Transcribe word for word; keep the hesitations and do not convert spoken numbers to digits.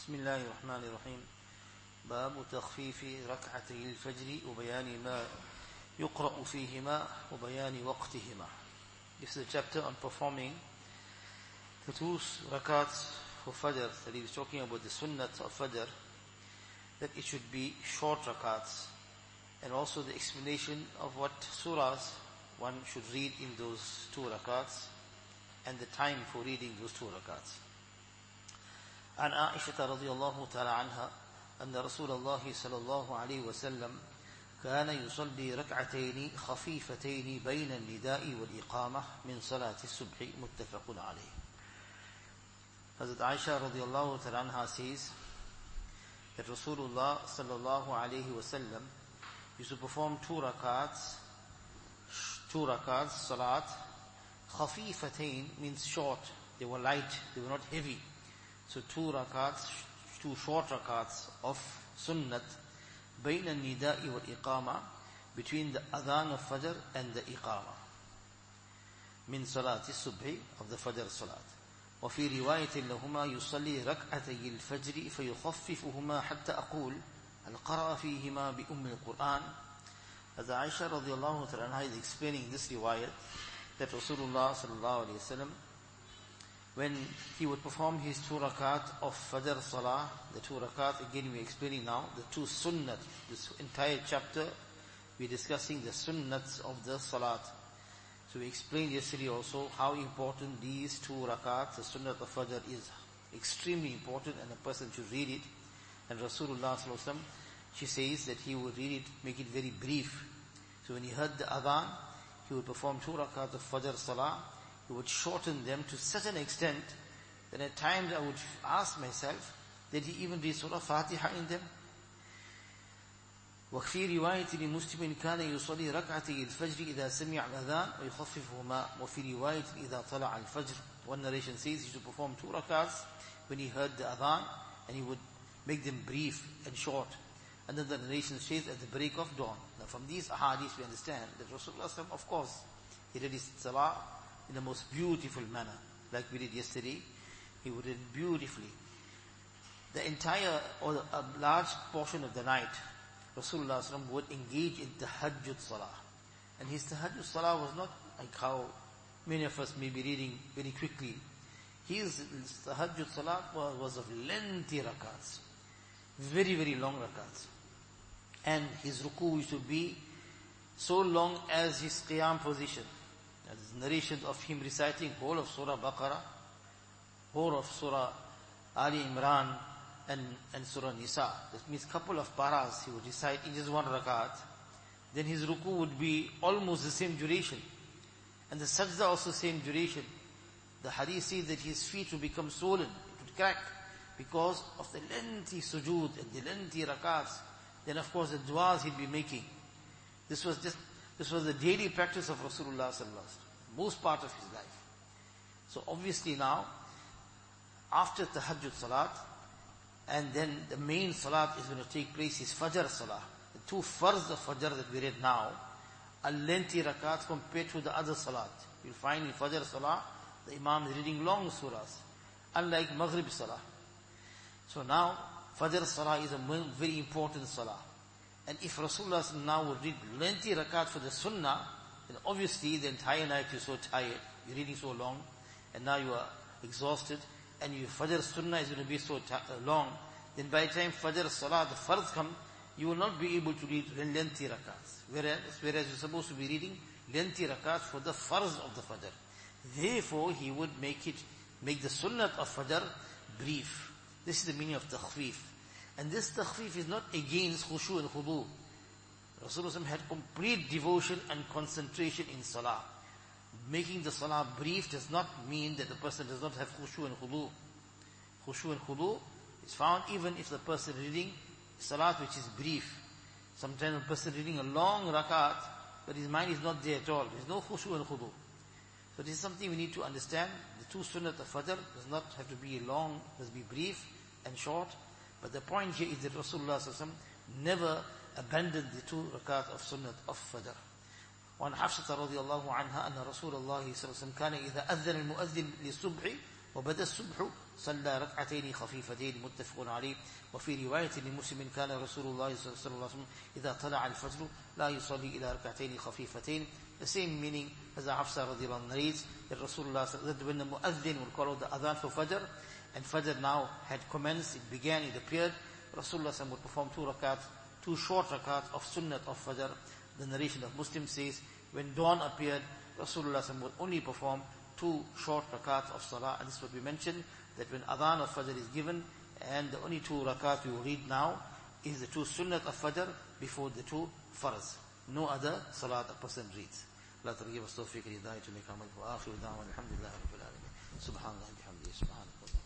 بسم الله الرحمن الرحيم باب تخفيف ركعتي الفجر وبيان ما يقرأ فيهما وبيان وقتهما. This is a chapter on performing the two rakats for Fajr. That he is talking about the sunnat of Fajr, that it should be short rakats, and also the explanation of what surahs one should read in those two rakats and the time for reading those two rakats. عن عائشة رضي الله تعالى عنها أن رسول الله صلى الله عليه وسلم كان يصلي ركعتين خفيفتين بين النداء والإقامة من صلاة الصبح متفق عليه. Hazrat Aisha رضي الله تعالى عنها says that Rasulullah صلى الله عليه وسلم used to perform two rakats, two rakats, salat. Khafifatain means short. They were light, they were not heavy. So two rakats, two short rakats of sunnat, bayna nida'i wal iqama, between the adhan of Fajr and the iqama. Min salati subhi, of the Fajr salat. وفي رواية لهما يصلي ركعتي الفجر فيخففهما حتى أقول هل قرأ فيهما بأم القرآن. As Aisha radiallahu ta'ala is explaining this riwayat, that Rasulullah sallallahu alayhi wa sallam, when he would perform his two rakat of Fajr Salah, the two rakat, again we are explaining now, the two sunnat, this entire chapter, we are discussing the sunnats of the Salat. So we explained yesterday also how important these two rakat, the sunnat of Fajr, is extremely important, and a person should read it. And Rasulullah sallallahu alaihi wasallam, she says that he would read it, make it very brief. So when he heard the adhan, he would perform two rakat of Fajr Salah. He would shorten them to such an extent that at times I would ask myself, did he even read Surah Fatiha in them? وفي رواية لمسلم كان يصلي ركعتي الفجر إذا سمع الأذان ويخففهما وفي رواية إذا طلع الفجر. One narration says he should perform two rakats when he heard the adhan, and he would make them brief and short. And then the narration says at the break of dawn. Now from these ahadith we understand that Rasulullah, of course, he did his salah in the most beautiful manner. Like we did yesterday, he would read beautifully. The entire, or a large portion of the night, Rasulullah would engage in tahajjud salah. And his tahajjud salah was not like how many of us may be reading very quickly. His tahajjud salah was of lengthy rakats. Very, very long rakats. And his ruku used to be so long as his qiyam position. There's narrations of him reciting whole of Surah Baqarah, whole of Surah Ali Imran, and, and Surah Nisa. That means couple of paras he would recite in just one rakat. Then his ruku would be almost the same duration. And the sajda also same duration. The hadith says that his feet would become swollen, it would crack, because of the lengthy sujood and the lengthy rakats. Then of course the du'as he'd be making. This was just This was the daily practice of Rasulullah sallallahu alaihi wasallam, most part of his life. So obviously now, after tahajjud salat, and then the main salat is going to take place, is Fajr salah. The two farz of Fajr that we read now are lengthy rakats compared to the other salat. You'll find in Fajr salah, the imam is reading long surahs, unlike Maghrib salah. So now, Fajr salah is a very important salah. And if Rasulullah now would read lengthy rakat for the sunnah, then obviously the entire night you're so tired, you're reading so long, and now you are exhausted, and your Fajr sunnah is going to be so long, then by the time Fajr salah, the farz come, you will not be able to read lengthy rakats. Whereas, whereas you're supposed to be reading lengthy rakats for the farz of the Fajr. Therefore, he would make it, make the sunnah of Fajr brief. This is the meaning of takhfif. And this takhfif is not against khushu and khudu. Rasulullah had complete devotion and concentration in salah. Making the salah brief does not mean that the person does not have khushu and khudu. Khushu and khudu is found even if the person reading salat which is brief. Sometimes a person reading a long rakat, but his mind is not there at all. There is no khushu and khudu. So this is something we need to understand. The two sunnat of Fajr does not have to be long, it must be brief and short. But the point here is that Rasulullah sallallahu alaihi wasallam never abandoned the two rakat of sunnat of Fajr. وعن حفصة رضي الله عنها أن رسول الله صلى الله عليه وسلم كان إذا أذن المؤذن للصبح وبدأ الصبح صلى ركعتين خفيفتين متفق عليه. وفي رواية لمسلم كان رسول الله صلى الله عليه وسلم إذا طلع الفجر لا يصلي إلى ركعتين خفيفتين. The same meaning as Hafsa radiallahu anha narrates that Rasulullah, that when the muazzin will call out the adhan for Fajr, and Fajr now had commenced, it began, it appeared, Rasulullah would perform two rakats, two short rakats of sunnat of Fajr. The narration of Muslim says, when dawn appeared, Rasulullah would only perform two short rakats of salah. And this is what we mentioned, that when adhan of Fajr is given, and the only two rakats we will read now is the two sunnat of Fajr before the two farz. No other salat a person reads. Allah ta'ala give us tawfiq and hidayah to make amal. Wa akhiru da'wan alhamdulillah rabbil alamin. Subhanallah bihamdihi subhanallah.